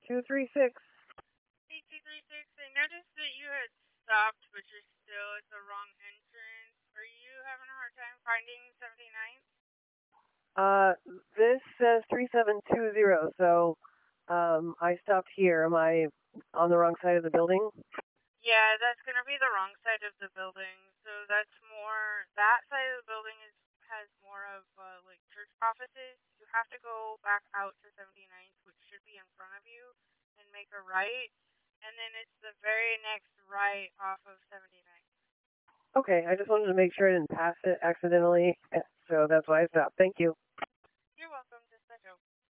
236. Hey, 236, I noticed that you had stopped, but you're still at the wrong entrance. Are you having a hard time finding 79th? This says 3720, so I stopped here. Am I on the wrong side of the building? Yeah, that's gonna be the wrong side of the building. So that's more, that side of the building has more of like church offices. You have to go back out to 79th, which should be in front of you, and make a right. And then it's the very next right off of 79th. Okay, I just wanted to make sure I didn't pass it accidentally, so that's why I stopped. Thank you.